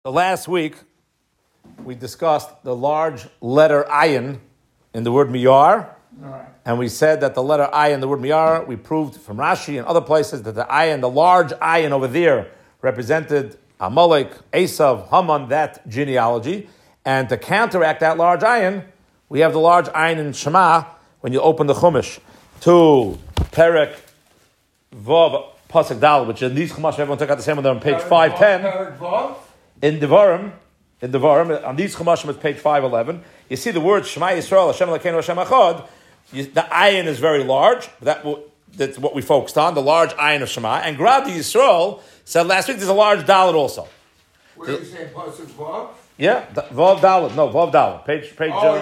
So last week, we discussed the large letter ayin in the word miyar. Right. And we said that the letter ayin in the word miyar, we proved from Rashi and other places that the ayin, the large ayin over there, represented Amalek, Esav, Haman, that genealogy. And to counteract that large ayin, we have the large ayin in Shema when you open the Chumash to Perek Vav Pasuk Dal, which in these Chumash, everyone took out the same one there on page 510. In Devarim, on these Chumashim, it's page 511. You see the word Shema Yisrael, Hashem Elokeinu, Hashem Echad. The ayin is very large. That's what we focused on, the large ayin of Shema. And Gradi Yisrael said last week there's a large dalet also. Where do you say Pasuk Vav? Yeah, Vav Dalet. No, Vav Dalet. Page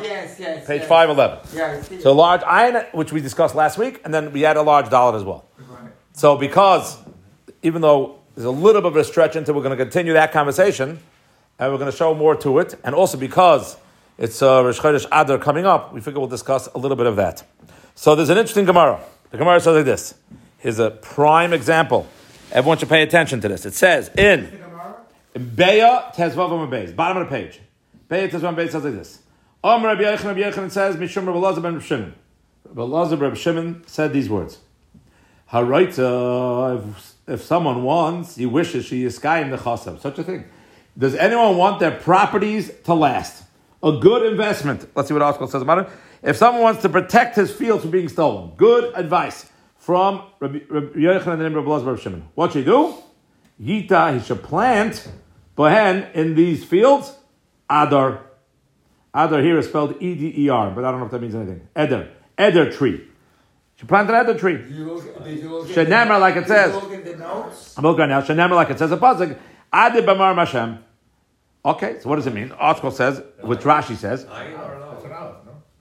511. Yeah, so large ayin, which we discussed last week, and then we had a large dalet as well. Right. So because, even though there's a little bit of a stretch into, we're going to continue that conversation, and we're going to show more to it. And also because it's Rosh Chodesh Adar coming up, we figure we'll discuss a little bit of that. So there's an interesting Gemara. The Gemara says like this. Here's a prime example. Everyone should pay attention to this. It says in Beya Tezvav Beis, bottom of the page. Beya Tezvav Beis says like this. Rabbi Yochanan says, Mishum Rabbi Elazar ben Rabbi Shimon. Rabbi Elazar ben Rabbi Shimon said these words. Haraita, if someone wants, he wishes, she is sky in the chasam. Such a thing. Does anyone want their properties to last? A good investment. Let's see what Article says about it. If someone wants to protect his fields from being stolen, good advice from Rabbi Yochanan and Rabbi Elazar ben Shimon. What should he do? Yita, he should plant bohen in these fields. Adar. Adar here is spelled E-D-E-R, but I don't know if that means anything. Eder tree. She planted an eder tree. Did you look Shenemar, like it says. Did you look at the notes? I'm looking right now. Shenemar, like it says a pasuk. Adi b'mar Hashem. Okay, so what does it mean? Article says, which Rashi says. I don't know. It's an aleph,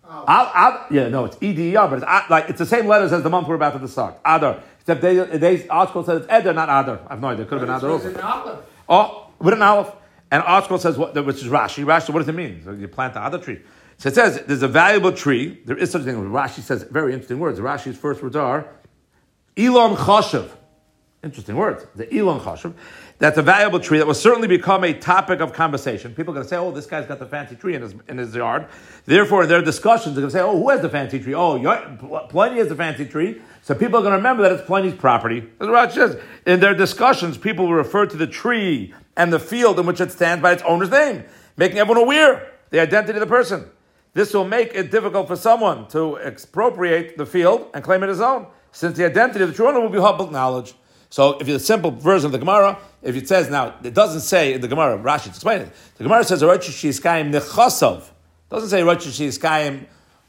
no? It's E-D-E-R, but it's the same letters as the month we're about to start. Adar. Except they article says it's Eder, not Adar. I have no idea. It could have been Adar also. It's an aleph. Oh, with an aleph. And article says, which is Rashi. Rashi, what does it mean? So you plant the Adar tree. So it says, there's a valuable tree. There is such a thing. Rashi says very interesting words. Rashi's first words are, Elon Chashav. Interesting words. The Elon Chashav. That's a valuable tree that will certainly become a topic of conversation. People are going to say, oh, this guy's got the fancy tree in his yard. Therefore, in their discussions, they're going to say, oh, who has the fancy tree? Oh, Pliny has the fancy tree. So people are going to remember that it's Pliny's property. As Rashi says, in their discussions, people will refer to the tree and the field in which it stands by its owner's name, making everyone aware the identity of the person. This will make it difficult for someone to expropriate the field and claim it as own, since the identity of the true owner will be public knowledge. So if it's a simple version of the Gemara, if it says, now, it doesn't say in the Gemara, Rashi explains it. The Gemara says, Rosh Shiskayim Nechasav. It doesn't say Rosh Shiskayim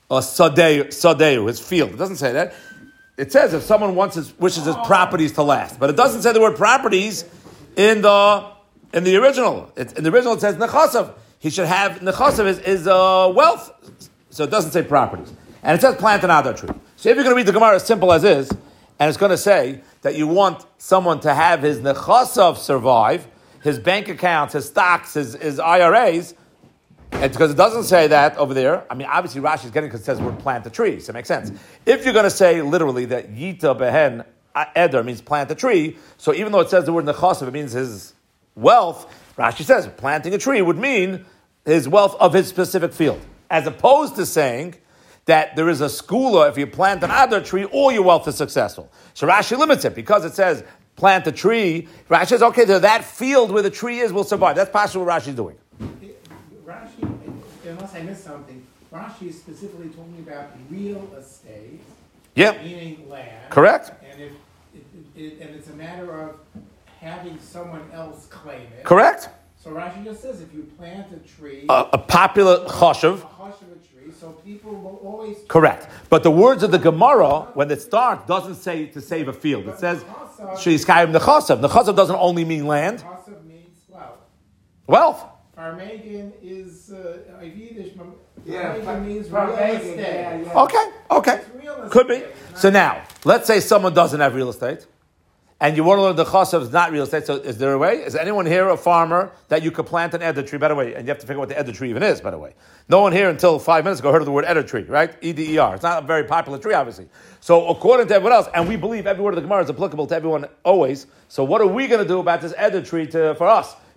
Sadeu, his field. It doesn't say that. It says if someone wishes his properties to last. But it doesn't say the word properties in the original. In the original it says Nechasav. He should have, Nechasav is wealth. So it doesn't say properties. And it says plant an Adar tree. So if you're going to read the Gemara as simple as is, and it's going to say that you want someone to have his Nechasav survive, his bank accounts, his stocks, his IRAs, and because it doesn't say that over there, I mean, obviously Rashi is getting because it says we're plant a tree, so it makes sense. If you're going to say literally that Yita Behen Eder means plant a tree, so even though it says the word Nechasav, it means his wealth, Rashi says planting a tree would mean his wealth of his specific field, as opposed to saying that there is a skula, if you plant an Adar tree, all your wealth is successful. So Rashi limits it, because it says plant a tree, Rashi says, okay, that field where the tree is will survive. That's partially what Rashi's doing. Rashi, unless I missed something, Rashi is specifically talking about real estate, meaning land. Correct. And and it's a matter of having someone else claim it. Correct. So Rashi just says if you plant a tree, A popular chashav. a tree, so people will always. Correct. But the words of the Gemara, when it starts, doesn't say to save a field. It says, Sheyiskayim Nechasav. Nechasav doesn't only mean land. Nechasav means Wealth. Farmegan is Yiddish. Yeah, Farmegan means real estate. Yeah. Okay. It's real estate. Could be. So now, let's say someone doesn't have real estate, and you want to learn the Nechasav is not real estate, so is there a way? Is anyone here a farmer that you could plant an Eder tree, by the way? And you have to figure out what the Eder tree even is, by the way. No one here until 5 minutes ago heard of the word Eder tree, right? E-D-E-R. It's not a very popular tree, obviously. So according to everyone else, and we believe every word of the Gemara is applicable to everyone always, so what are we going to do about this Eder tree for us?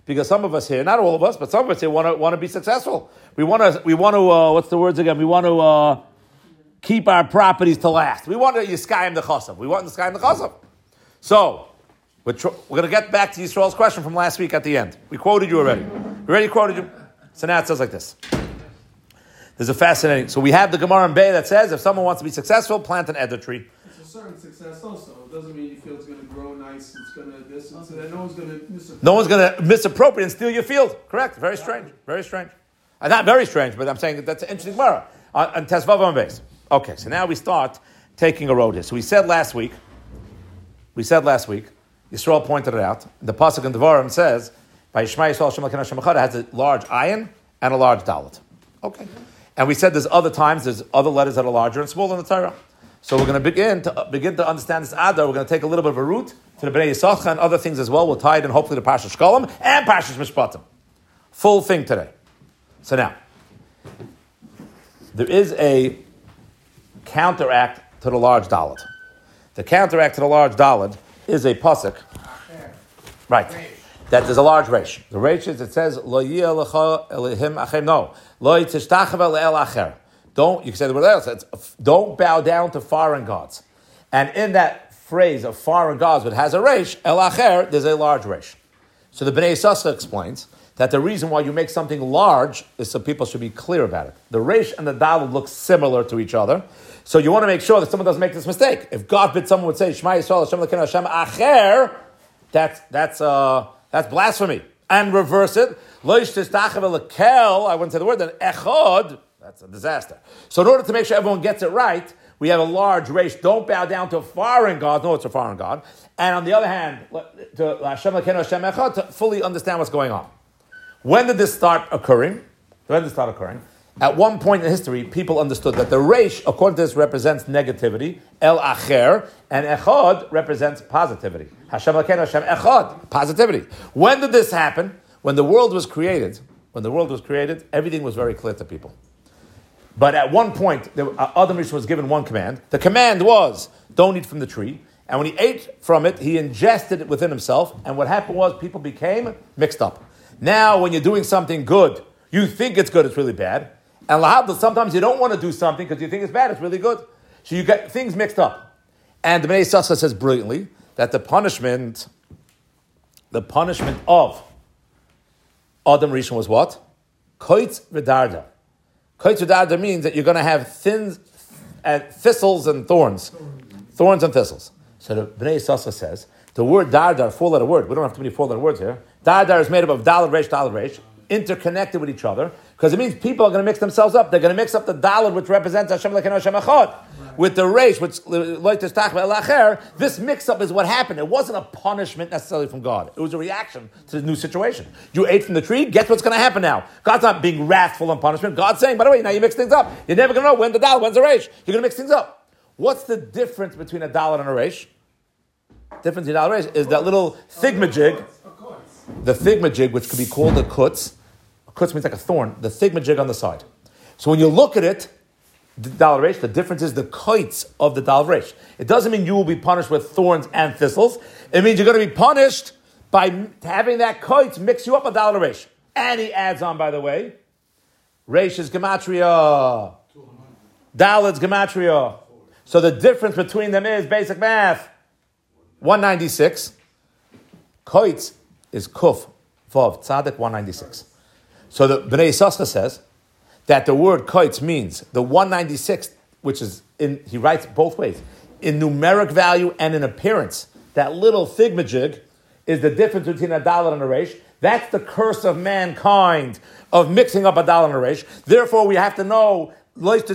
because some of us here, not all of us, but some of us here want to be successful. We want to. What's the words again? We want to keep our properties to last. We want to Yiskayim the Chassav. We want to Yiskayim the Chassav. So we're going to get back to Yisrael's question from last week at the end. We quoted you already. We already quoted you. So now it says like this. There's a fascinating. So we have the Gemara in Bay that says if someone wants to be successful, plant an eder tree. It's a certain success also. It doesn't mean you feel it's going to grow nice. It's going to this and so that no one's going to misappropriate. No one's going to misappropriate and steal your field. Correct. Very strange. Very strange. Not very strange, but I'm saying that's an interesting Gemara on Tesvav on base. Okay, so now we start taking a road here. So we said last week, Yisrael pointed it out. The pasuk in Devarim says, "By Yishma Yisrael Hashem Elokeinu Hashem Echad," it has a large ayin and a large dalet. Okay, and we said there's other other letters that are larger and smaller in the Torah. So we're going to begin to understand this Adar. We're going to take a little bit of a route to the Bnei Yisachar and other things as well. We'll tie it in hopefully to Parshas Shkolim and Parshas Mishpatim. Full thing today. So now, there is a counteract to the large dalet. The counteract to the large dalet is a pasuk, right? That there's a large reish. The reish is, it says lo yeh lecha elihim achem, no lo yitzishtachav le'el acher. Don't, you can say the word else. It's don't bow down to foreign gods. And in that phrase of foreign gods, which has a reish el acher, there's a large reish. So the Bnei Yisachar explains that the reason why you make something large is so people should be clear about it. The reish and the dalet look similar to each other. So you want to make sure that someone doesn't make this mistake. If God forbid someone would say, Shema Yisrael, Hashem Elokeinu Hashem Acher, that's blasphemy. And reverse it, Lo yishtachav elekel, I wouldn't say the word, then echad, that's a disaster. So in order to make sure everyone gets it right, we have a large reish. Don't bow down to foreign gods. No, it's a foreign god. And on the other hand, to Hashem Elokeinu Hashem Echad, to fully understand what's going on. When did this start occurring? At one point in history, people understood that the reish, according to this, represents negativity, el acher, and echad represents positivity. Hashem Elokeinu Hashem Echad, positivity. When did this happen? When the world was created, everything was very clear to people. But at one point, Adam Rishon was given one command. The command was, don't eat from the tree. And when he ate from it, he ingested it within himself. And what happened was, people became mixed up. Now, when you're doing something good, you think it's good, it's really bad. And lahabdil, sometimes you don't want to do something because you think it's bad, it's really good. So you get things mixed up. And the Bnei Yisachar says brilliantly that the punishment of Adam Rishon was what? Koitz v'darda. Koitz v'darda means that you're going to have thistles and thorns. Thorns and thistles. So the Bnei Yisachar says, the word dardar, four-letter word, we don't have too many four-letter words here. Dardar is made up of dalet reish, interconnected with each other, because it means people are going to mix themselves up. They're going to mix up the dalet, which represents Hashem Elokeinu Hashem Echad, with the reish, which lo yishtachach el acher. This mix-up is what happened. It wasn't a punishment necessarily from God. It was a reaction to the new situation. You ate from the tree, guess what's going to happen now? God's not being wrathful on punishment. God's saying, by the way, now you mix things up. You're never going to know when the dalet, when's the reish. You're going to mix things up. What's the difference between a dalet and a reish? Difference in dalet and reish is that little thigmajig. The thigmajig, which could be called a kutz. A kutz means like a thorn. The thigmajig on the side. So when you look at it, the dalet reish, the difference is the kites of the dalet reish. It doesn't mean you will be punished with thorns and thistles. It means you're going to be punished by having that kites mix you up with dalet reish. And he adds on, by the way, reish is gematria. Dalet's gematria. So the difference between them is basic math. 196. Kites is kuf, vav, tzaddik, 196. So the Bnei Yisachar says that the word kites means the 196, which is he writes both ways, in numeric value and in appearance. That little thigmajig is the difference between a dalet and a reish. That's the curse of mankind of mixing up a dalet and a reish. Therefore, we have to know large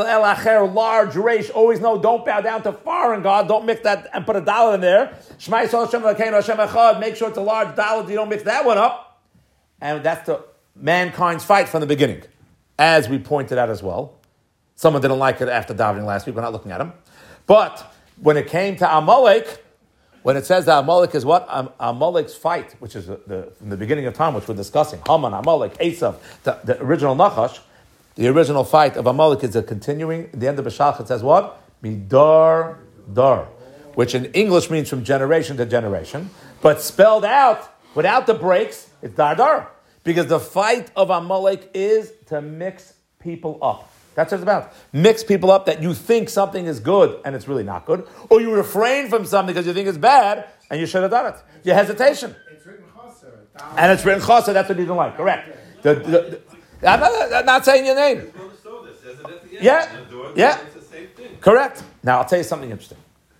reish. Always know, don't bow down to foreign God. Don't mix that and put a dalet in there. Shema Yisrael Hashem Elokeinu Hashem Echad. Make sure it's a large dalet. You don't mix that one up. And that's the mankind's fight from the beginning, as we pointed out as well. Someone didn't like it after davening last week. We're not looking at him. But when it came to Amalek, when it says that Amalek is what? Amalek's fight, which is from the beginning of time, which we're discussing. Haman, Amalek, Esav, the original Nachash. The original fight of Amalek is a continuing. At the end of Beshalach, it says what? Midar dar, which in English means from generation to generation, but spelled out Without the breaks, it's dar. Because the fight of Amalek is to mix people up. That's what it's about. Mix people up that you think something is good and it's really not good. Or you refrain from something because you think it's bad and you should have done it. Your hesitation. It's written chaser. And it's written chaser, that's what you don't like. Correct. I'm not saying your name. Yeah. Correct. Now, I'll tell you something interesting.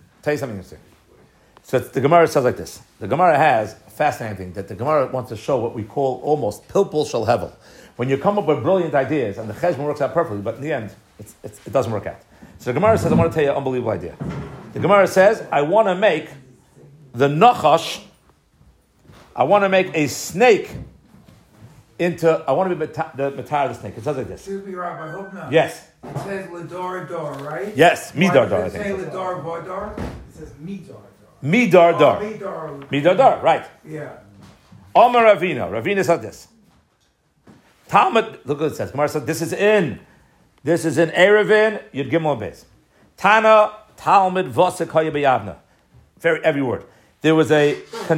So the Gemara says like this. The Gemara has a fascinating thing that the Gemara wants to show what we call almost pilpul shel hevel. When you come up with brilliant ideas and the cheshbon works out perfectly, but in the end, it doesn't work out. So the Gemara says, I want to tell you an unbelievable idea. The Gemara says, I want to make the nachash, I want to make a snake into, I want to be the matar of the snake. It says like this. Excuse me, Rabbi, I hope not. Yes. It says Ladar Dar, right? Yes, midar dar, I Why does it think. say Ladar Vadar? It says midar. Midar dar. Midar. Midar dar, right. Yeah. Omar Ravina said this. Talmud, look what it says. Gemara said, this is in Erevin, Yud Gimel Beis. Tana, Talmud, Vosek Hayabiyavna. Every word. There was a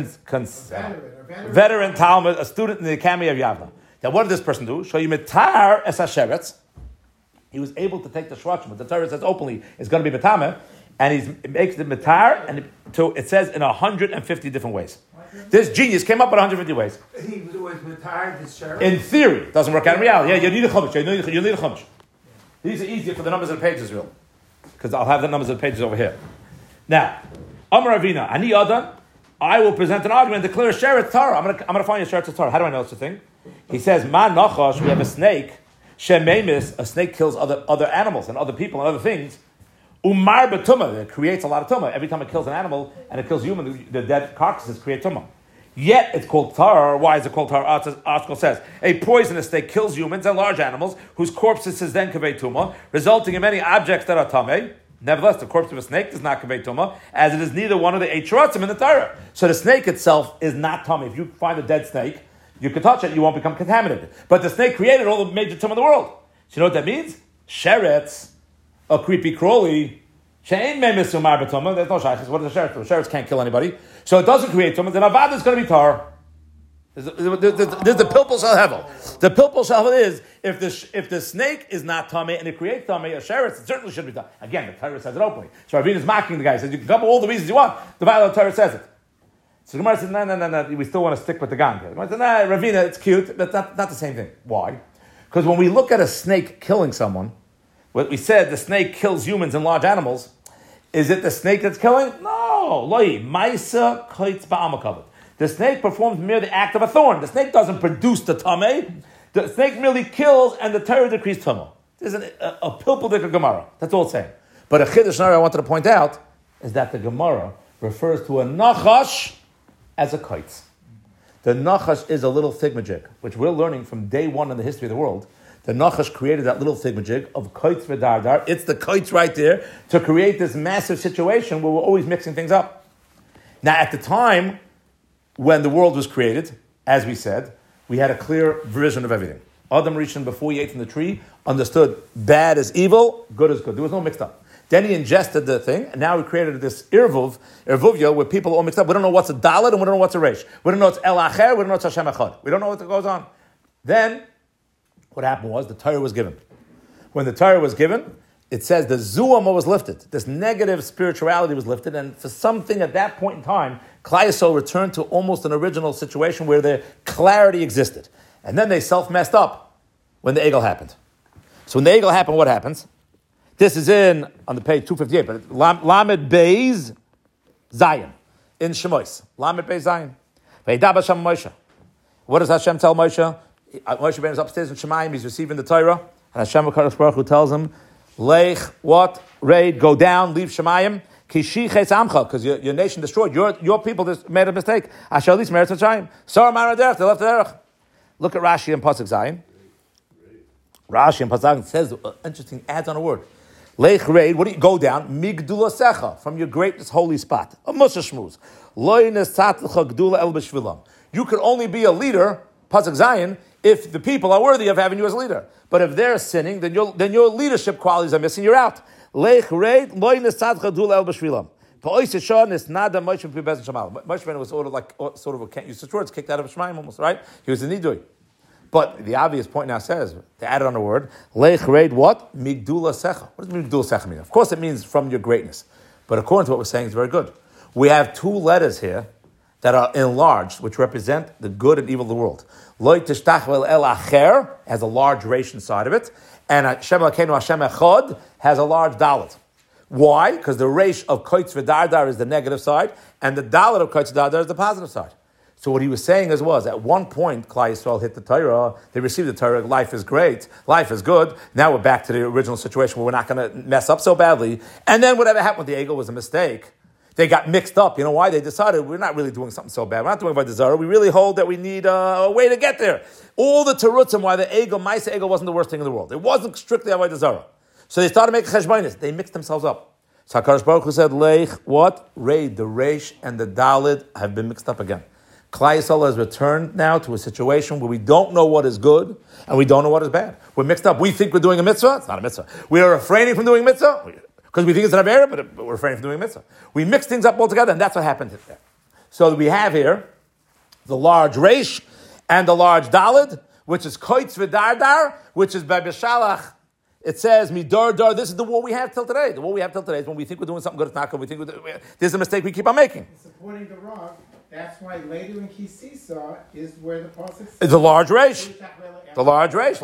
veteran Talmud, a student in the Academy of Yavna. Now, what did this person do? Show you mitar es hasheretz. He was able to take the shvachim, but the Torah says openly it's going to be mitame, and he makes the mitar, and it says in 150 different ways. This genius came up with 150 ways. He was retired, this sheriff. In theory, it doesn't work out in reality. Yeah, you need a chumash. You need a chumash. These are easier for the numbers of the pages, real, because I'll have the numbers of the pages over here. Now, Amar Ravina, Ani Adam, I will present an argument, declare a sheretz Torah. I'm going to find a sheretz Torah. How do I know such a thing? He says, Ma nachash, we have a snake. Shememis, a snake kills other animals and other people and other things. Umar betumah, it creates a lot of tumah. Every time it kills an animal and it kills a human, the dead carcasses create tumah. Yet it's called tar. Why is it called tar? Article says a poisonous snake kills humans and large animals whose corpses is then convey tumah, resulting in many objects that are tameh. Nevertheless, the corpse of a snake does not convey tumah, as it is neither one of the 8 shrotzim in the Torah. So the snake itself is not tameh. If you find a dead snake, you can touch it, you won't become contaminated. But the snake created all the major tumah in the world. So you know what that means? Sheretz, a creepy crawly, she'ein me'mis umar b'tumah. There's no shaykhs. What is a sheretz? The sheretz can't kill anybody. So it doesn't create tumah. Then avad is going to be tar. There's the pilpul shel hevel. The pilpul shel hevel is if the snake is not tameh and it creates tameh, a sheretz, it certainly should be done. Again, the Torah says it openly. So Ravina is mocking the guy. He says you can come up with all the reasons you want. The Torah says it. So Gemara says, no, we still want to stick with the gang. Gemara says, Ravina, it's cute, but not the same thing. Why? Because when we look at a snake killing someone, what we said, the snake kills humans and large animals. Is it the snake that's killing? No. Loi, maisa koitz ba'amakavit. The snake performs merely the act of a thorn. The snake doesn't produce the tameh. The snake merely kills, and the Torah decrees tumah. This is a pilpul dikar Gemara. That's all it's saying. But a chiddush I wanted to point out is that the Gemara refers to a nachash as a kite. The nachash is a little thingamajig, which we're learning from day one in the history of the world. The nachash created that little thingamajig of kites v'dardar. It's the kites right there to create this massive situation where we're always mixing things up. Now, at the time when the world was created, as we said, we had a clear vision of everything. Adam Rishon, before he ate from the tree, understood bad is evil, good is good. There was no mixed up. Then he ingested the thing, and now we created this irvuvia, where people are all mixed up. We don't know what's a dalet, and we don't know what's a resh. We don't know what's el acher, we don't know what's Hashem echad. We don't know what goes on. Then, what happened was, the Torah was given. When the Torah was given, it says the zuama was lifted. This negative spirituality was lifted, and for something at that point in time, Klal Yisrael returned to almost an original situation where the clarity existed. And then they self-messed up when the Egel happened. So when the Egel happened, what happens? This is on the page 258, but Lamed Beis Zion in Shemois. Lamed Beis Zion. Ve'idab Hashem Moshe. What does Hashem tell Moshe? Moshe Ben is upstairs in Shemayim. He's receiving the Torah, and Hashem HaKadosh Baruch Hu tells him, "Lech what? Raid, go down, leave Shemayim. Kishi Ches Amcha, because your nation destroyed. Your people just made a mistake. Asher Lis Meretz Tzayim. Sar Mara Derech. They left the Derech. Look at Rashi and Pasuk Zion. Rashi and Pasuk Zion says interesting. Adds on a word. Lech raid, what do you go down? Migdula secha, from your greatest holy spot. A Moshe Shmuz. Loy nesatlecha gdula el b'shvilam. You could only be a leader, Pasuk Zion, if the people are worthy of having you as a leader. But if they're sinning, then your leadership qualities are missing. You're out. Lech raid, loy nesatlecha gdula el b'shvilam. Moshe Rabbeinu was sort of a can't use such words, kicked out of Shemaim almost, right? He was a nidui. But the obvious point now says, to add on a word, Lech reid what? Migdula secha. What does Migdula secha mean? Of course it means from your greatness. But according to what we're saying, it's very good. We have two letters here that are enlarged, which represent the good and evil of the world. Lo tishtachvel el acher has a large resh inside of it, and Hashem Elokeinu Hashem Echad has a large dalet. Why? Because the resh of koitz v'dardar is the negative side, and the dalet of koitz v'dardar is the positive side. So what he was saying was, at one point, Klal Yisrael hit the Torah, they received the Torah, life is great, life is good. Now we're back to the original situation where we're not going to mess up so badly. And then whatever happened with the Egel was a mistake. They got mixed up. You know why? They decided we're not really doing something so bad. We're not doing Avodah Zarah. We really hold that we need a way to get there. All the terutzim why the Egel, Maisa Egel wasn't the worst thing in the world. It wasn't strictly Avodah Zarah. So they started making cheshbonis. They mixed themselves up. So HaKadosh Baruch Hu said, Leich, what? Reid, the Reish and the Dalid have been mixed up again. Klal Yisrael has returned now to a situation where we don't know what is good and we don't know what is bad. We're mixed up. We think we're doing a mitzvah. It's not a mitzvah. We are refraining from doing a mitzvah because we think it's an avera, but we're refraining from doing a mitzvah. We mix things up altogether, and that's what happened here. So we have here the large reish and the large dalid, which is koitz v'dardar, which is by Beshalach. It says, midar dar. This is the war we have till today. The war we have till today is when we think we're doing something good, it's not good. We think there's a mistake we keep on making. Supporting the Rav. That's why later in Kisisa is where the pasuk says it's a large resh. The large resh.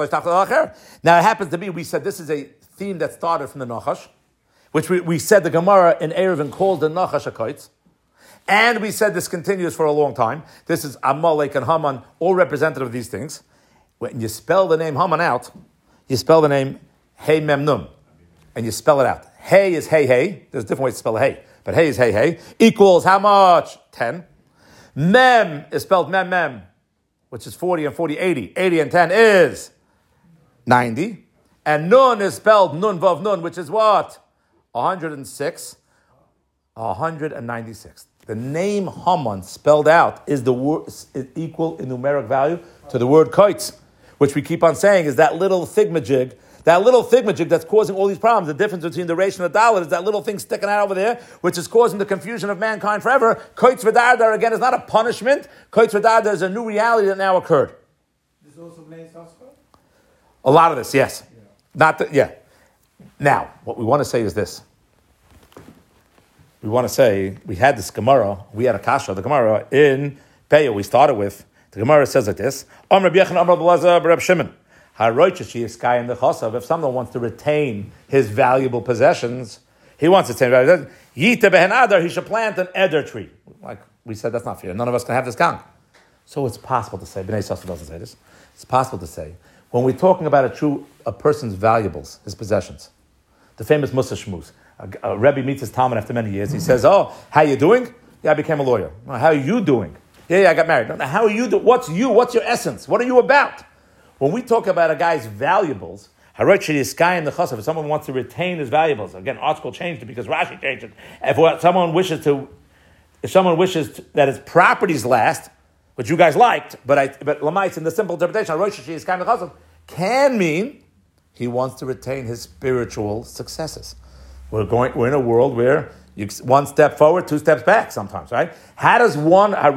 Now it happens to be, we said this is a theme that started from the Nachash, which we said the Gemara in Eruvin calls the Nachash a koitz. And we said this continues for a long time. This is Amalek and Haman, all representative of these things. When you spell the name Haman out, you spell the name Hey Mem Nun. And you spell it out. Hey is hey hey. There's different ways to spell hey. But hey is hey hey. Equals how much? 10. Mem is spelled mem mem, which is 40 and 40, 80. 80 and 10 is 90. And nun is spelled nun vav nun, which is what? 106. 196. The name Haman spelled out is the word is equal in numeric value to the word koitz, which we keep on saying is that little thingamajig. That little thingamajig that's causing all these problems. The difference between the reish and the dalet is that little thing sticking out over there, which is causing the confusion of mankind forever. Koitz v'dardar, again, is not a punishment. Koitz v'dardar is a new reality that now occurred. This also Bnei Yissaschar? A lot of this, yes. Now, what we want to say is this. We want to say, we had this Gemara, we had a kasha, the Gemara in Peah, we started with, the Gemara says like this, Amr Rabbi Yechon, Amr Rabbi Elazar, Rabbi Shimon. If someone wants to retain his valuable possessions, he wants to retain valuable possessions, he should plant an eder tree. Like we said, that's not fair. None of us can have this gang. So it's possible to say, Bnei Yissaschar doesn't say this, it's possible to say, when we're talking about a person's valuables, his possessions, the famous Musa Shmuz, a Rebbe meets his Talmud after many years, he says, oh, how you doing? Yeah, I became a lawyer. Well, how are you doing? Yeah, I got married. No, how are you doing? What's you? What's your essence? What are you about? When we talk about a guy's valuables, if someone wants to retain his valuables, again, article changed it because Rashi changed it. If someone wishes that his properties last, which you guys liked, but Lamais in the simple interpretation, can mean he wants to retain his spiritual successes. We're in a world where you one step forward, two steps back sometimes, right? How does one come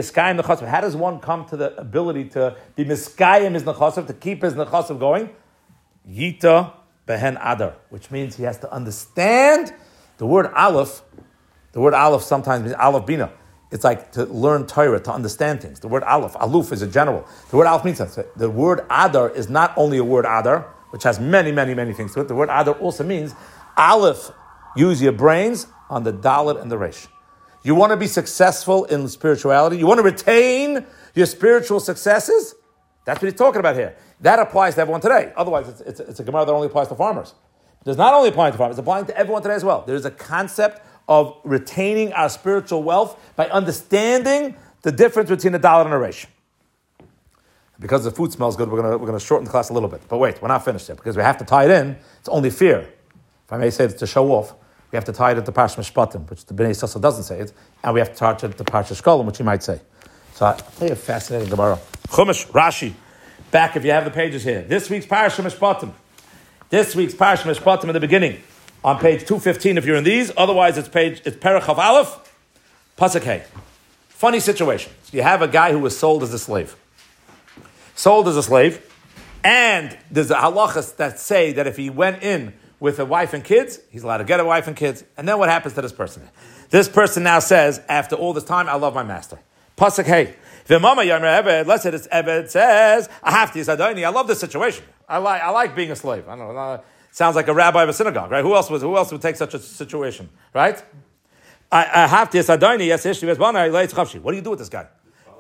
to the ability to be miskayim his nechasav, to keep his nechasav going? Yita behen adar, which means he has to understand the word aleph. The word aleph sometimes means aleph bina. It's like to learn Torah, to understand things. The word aleph, aluf is a general. The word aleph means something. The word adar is not only a word adar, which has many, many, many things to it. The word adar also means aleph, use your brains on the dalet and the resh. You want to be successful in spirituality? You want to retain your spiritual successes? That's what he's talking about here. That applies to everyone today. Otherwise, it's a Gemara that only applies to farmers. It does not only apply to farmers, it's applying to everyone today as well. There's a concept of retaining our spiritual wealth by understanding the difference between a dalet and a resh. Because the food smells good, we're going to shorten the class a little bit. But wait, we're not finished yet, because we have to tie it in. It's only fair. If I may say it to show off, we have to tie it into Parsha Mishpatim, which the Bnei Yissaschar doesn't say it, and we have to tie it into Parsha Shkolim, which he might say. So I'll tell you a fascinating Gemara. Chumash, Rashi, back if you have the pages here. This week's Parsha Mishpatim. In the beginning. on page 215 if you're in these. Otherwise, it's Perach of Aleph, Pasuk Hey. Funny situation. You have a guy who was sold as a slave. And there's a halachas that say that if he went in with a wife and kids, he's allowed to get a wife and kids. And then what happens to this person? This person now says, after all this time, I love my master. Pasuk Hey. Let's say this Eved says, I love this situation. I like being a slave. I don't know. Sounds like a rabbi of a synagogue, right? Who else would take such a situation, right? What do you do with this guy?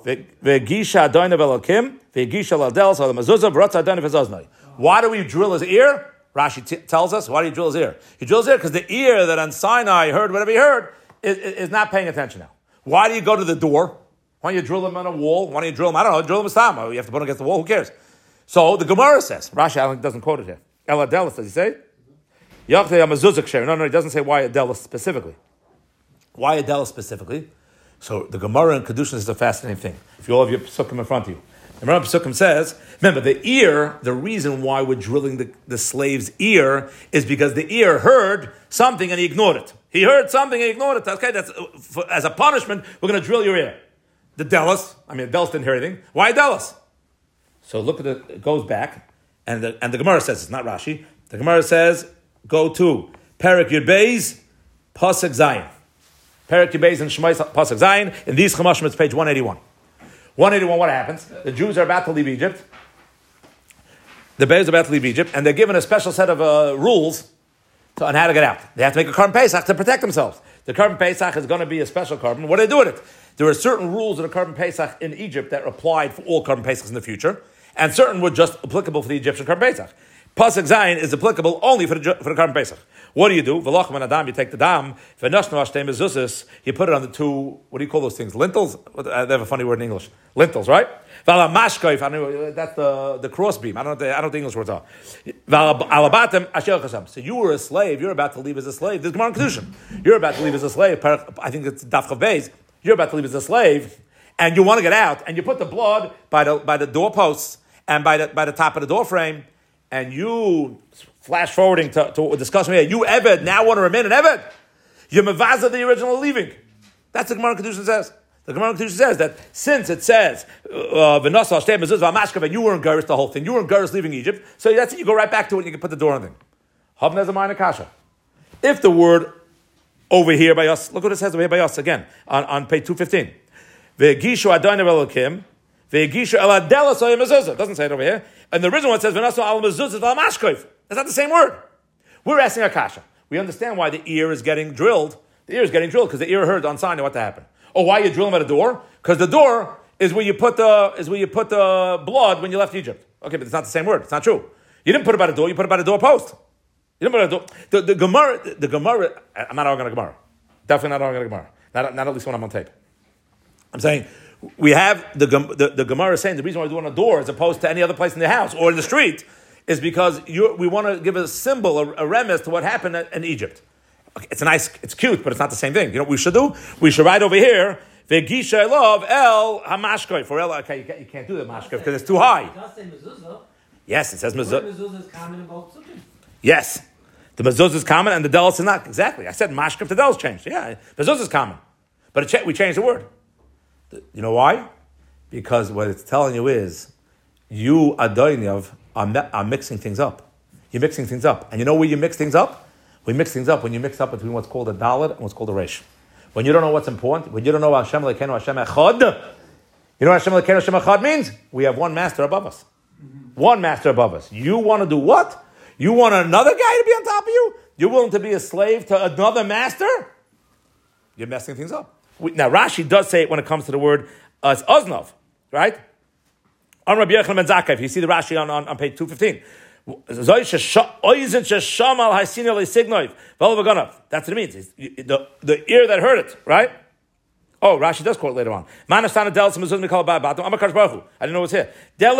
Why do we drill his ear? Rashi tells us, why do you drill his ear? He drills his ear because the ear that on Sinai heard whatever he heard is not paying attention now. Why do you go to the door? Why don't you drill him on a wall? Why don't you drill him? I don't know, drill him a stam. You have to put him against the wall, who cares? So the Gemara says, Rashi doesn't quote it here. Eladelis, does he say? No, he doesn't say why Adelis specifically. Why Adelis specifically? So the Gemara in Kedushin is a fascinating thing. If you all have your Pesukim in front of you. The Gemara Pesukim says, remember, the ear, the reason why we're drilling the slave's ear is because the ear heard something and he ignored it. He heard something and he ignored it. Okay, as a punishment, we're going to drill your ear. The Delis didn't hear anything. Why Delis? So look at it goes back, and the Gemara says, it's not Rashi, the Gemara says, go to Perek Yud Beis, Pasuk Zayin. Perek Yud Beis and Shemais Pasuk Zayin. In these Chumashim, it's page 181. 181, what happens? The Jews are about to leave Egypt. The Beis are about to leave Egypt, and they're given a special set of rules on how to get out. They have to make a Karban Pesach to protect themselves. The Karban Pesach is going to be a special Karban. What do they do with it? There are certain rules of the Karban Pesach in Egypt that are applied for all Karban Pesachs in the future, and certain were just applicable for the Egyptian Karban Pesach. Pasuk Zayin is applicable only for the Karban Pesach. What do? V'lochem and Adam, you take the dam, you put it on the two, what do you call those things? Lintels? They have a funny word in English. Lintels, right? That's the cross beam. I don't know what the English words are. So you were a slave, you're about to leave as a slave. This is Gemara in Kedushin. You're about to leave as a slave, I think it's Daf Chav Beis. You're about to leave as a slave, and you want to get out, and you put the blood by the doorposts and by the top of the door frame, and you flash forwarding to discussing here. You Eved now want to remain an Eved. You're mevaza the original leaving. That's what Gemara Kedushin says. The Gemara Kedushin says that since it says v'nasa shtei mezuzah v'mashkav, and you were in Gerus the whole thing, you were in Gerus leaving Egypt, so that's it. You go right back to it, and you can put the door on the thing. Hav nezah ma'ana kasha. If the word over here by us, look what it says over here by us again on page 215. Ve'gishu adayna v'elokim ve'gishu el adelas oyem mezuzah. Doesn't say it over here. And the original one says v'nasa al mezuzah v'mashkav. That's not the same word. We're asking a kasha. We understand why the ear is getting drilled. The ear is getting drilled because the ear heard on sign what to happen. Oh, why you drill them at a door? Because the door is where you put the blood when you left Egypt. Okay, but it's not the same word. It's not true. You didn't put it by the door. You put it by the doorpost. You didn't put it by the door. The Gemara. I'm not arguing a Gemara. Definitely not arguing a Gemara. Not at least when I'm on tape. I'm saying we have the Gemara saying the reason why we do it on a door as opposed to any other place in the house or in the street is because we want to give a symbol, a remiss to what happened in Egypt. Okay, it's cute, but it's not the same thing. You know what we should do? We should write over here, Vegisha love el hamashkoy. For el, okay, you can't do the mashkoy because it's too high. It does say mezuzah. Yes, it says mezuzah. Mezuzah is common in both psukim. Yes. The mezuzah is common and the delos is not. Exactly. I said mashkoy, the delos changed. Yeah, mezuzah is common. But we changed the word. You know why? Because what it's telling you is, you, Adoniyav, are mixing things up. You're mixing things up. And you know where you mix things up? We mix things up when you mix up between what's called a Dalet and what's called a Resh. When you don't know what's important, when you don't know Hashem Elokeinu Hashem Echad, you know what Hashem Elokeinu Hashem Echad means? We have one master above us. One master above us. You want to do what? You want another guy to be on top of you? You're willing to be a slave to another master? You're messing things up. Now Rashi does say it when it comes to the word Oznov, right? On Rabbi Yochanan ben Zakkai, if you see the Rashi on page 215. That's what it means. The ear that heard it, right? Oh, Rashi does quote later on. I didn't know it was here.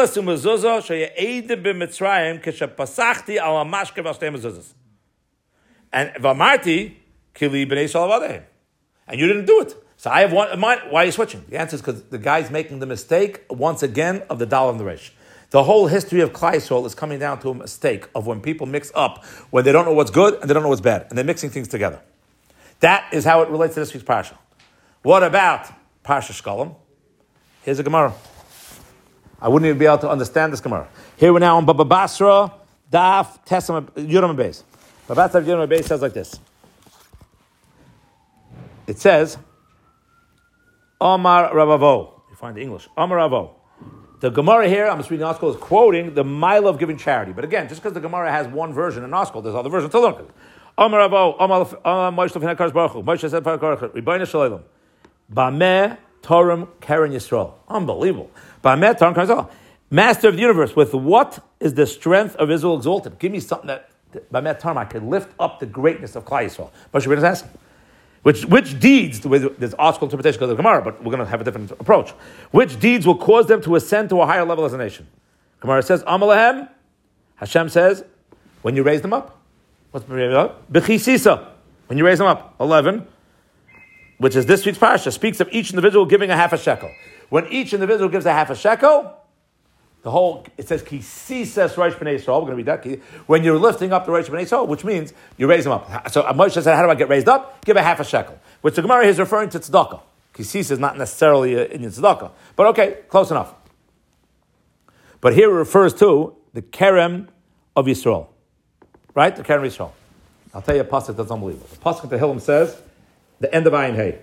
And you didn't do it. So I have one. Why are you switching? The answer is because the guy's making the mistake once again of the Dal and the Resh. The whole history of Klal Yisrael is coming down to a mistake of when people mix up, when they don't know what's good and they don't know what's bad, and they're mixing things together. That is how it relates to this week's parsha. What about Parsha Shkolim? Here's a Gemara. I wouldn't even be able to understand this Gemara. Here we're now on Baba Basra, Daf, Tesam, Yuram Beis. Baba Basra, Yuram Beis says like this. It says, Omar Ravavo. You find the English. Omar Ravavo. The Gemara here, I'm just reading the article, is quoting the mile of giving charity. But again, just because the Gemara has one version in the article, there's other versions to look at. Omar Ravavo, Omar Moshe Lefnei HaKadosh Baruch Hu. Moshe said, Rebbeinu Shalom. Bameh Torem Keren Yisrael. Unbelievable. Bameh Torem Keren Yisrael. Master of the universe, with what is the strength of Israel exalted? Give me something that, Bameh Torem, I could lift up the greatness of Klal Yisrael. Moshe Rabbeinu is asking. Which deeds, there's article interpretation because of the Gemara, but we're going to have a different approach. Which deeds will cause them to ascend to a higher level as a nation? Gemara says, Amalahem, Hashem says, when you raise them up. What's the raise them up? Bechisisa, when you raise them up. 11, which is this week's parasha, speaks of each individual giving a half a shekel. When each individual gives a half a shekel, it says, Kisisas Rosh B'nai Yisrael. We're going to read that. When you're lifting up the Rosh B'nai Yisrael, which means you raise them up. So Moshe said, how do I get raised up? Give a half a shekel. Which the Gemara is referring to tzedakah. Kisisa is not necessarily in tzedakah. But okay, close enough. But here it refers to the Kerem of Yisrael. Right? The Kerem of Yisrael. I'll tell you a pasuk that's unbelievable. The pasuk at the Hillim says, the end of Ayin Hey.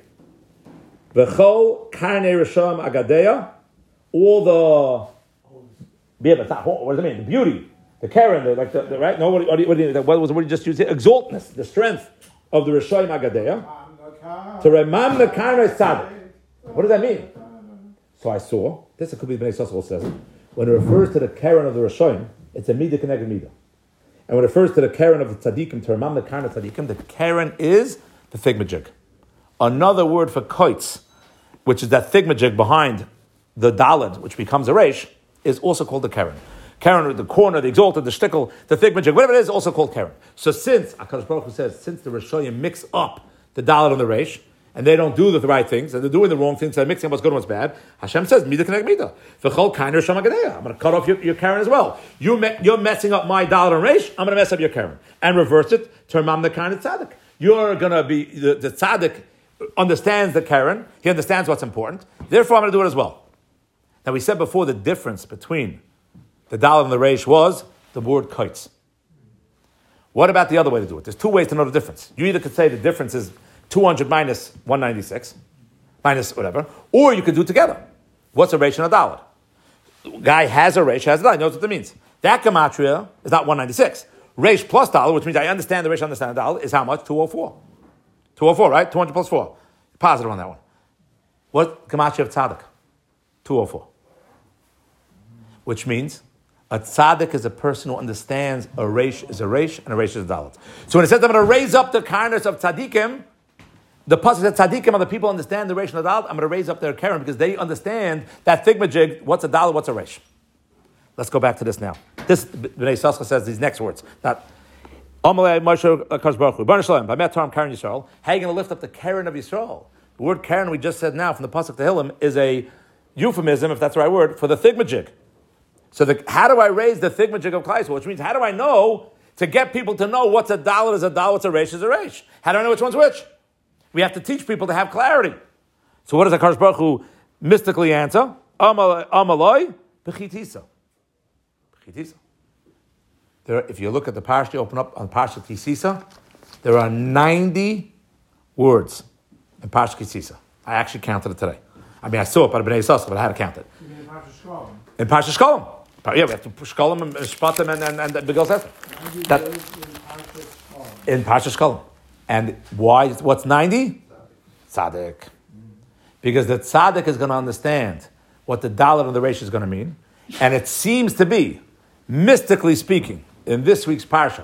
V'chol karnei risham agadeya, all the... What does it mean? The beauty, the Karen, the right? No, what was the word you just used here? Exaltness, the strength of the Rishayim Agadeya. To Remam the Karen Tzaddik. What does that mean? So I saw, this could be Bnei Yissaschar says it, when it refers to the Karen of the Rishayim, it's a Midah Keneged Midah. And when it refers to the Karen of the Tzaddikim, to Remam the Karen of Tzaddikim, the Karen is the Thigmajig. Another word for koitz, which is that Thigmajig behind the Daled, which becomes a Reish, is also called the Karen. Karen, the corner, the exalted, the shtickle, the thigmajig, whatever it is, also called Karen. So since, HaKadosh Baruch Hu says, since the Rishoyim mix up the Dalet and the Reish, and they don't do the right things, and they're doing the wrong things, they're mixing up what's good and what's bad, Hashem says, Midah Keneged Midah. V'chol kainer sham agadeya. I'm going to cut off your Karen as well. You're messing up my Dalet and Reish, I'm going to mess up your Karen. And reverse it, turn Mam the Karen Tzaddik. You're going to be, the Tzaddik understands the Karen, he understands what's important, therefore I'm going to do it as well. Now we said before the difference between the Dalet and the Reish was the word kites. What about the other way to do it? There's two ways to know the difference. You either could say the difference is 200 minus 196, minus whatever, or you could do it together. What's a Reish and a Dalet? Guy has a Reish, has a Dalet, knows what that means. That gematria is not 196. Reish plus Dalet, which means I understand the Reish, understand the Dalet, is how much? 204. 204, right? 200 plus 4. Positive on that one. What gematria of Tzaddik? 204. Which means a tzaddik is a person who understands a reish is a reish and a reish is a dalet. So when it says I'm going to raise up the kindness of tzaddikim, the pasuk says tzaddikim are the people who understand the reish and the dalet. I'm going to raise up their keren because they understand that thigmajig, what's a dalet, what's a reish. Let's go back to this now. This Bnei Yissaschar says these next words. Not Amalei Moshe HaKadosh Baruch Hu. Rebbeinu Shalom. By Met Keren Yisrael. How are you going to lift up the keren of Yisrael? The word keren we just said now from the pasuk to Hillim is a euphemism, if that's the right word, for the thigmajig. So how do I raise the thigmajig of Klal Yisrael? Which means how do I know to get people to know what's a dalet is a dalet, what's a reish is a reish? How do I know which one's which? We have to teach people to have clarity. So what does HaKadosh Baruch Hu mystically answer? Amaloi b'chitisa. B'chitisa. If you look at the parsha, you open up on Parsha Kisisa, there are 90 words in Parsha Kisisa. I actually counted it today. I mean, I saw it by Bnei Yissaschar, but I had to count it. In Parsha Shkolim. Yeah, we have to push Shkolim and Shpatim and the Begil Sefer. In Parsha Shkolim. And why? What's 90? Tzaddik. Because the Tzaddik is going to understand what the Dalet and the Reish is going to mean. And it seems to be, mystically speaking, in this week's Parsha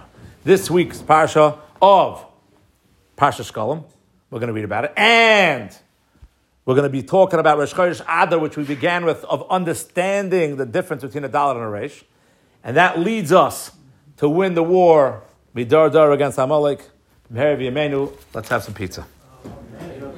of Parsha Shkolim, we're going to read about it. And we're going to be talking about Rosh Chodesh Adar, which we began with, of understanding the difference between a Dalet and a Reish. And that leads us to win the war, Midar Dar against Amalek. Let's have some pizza.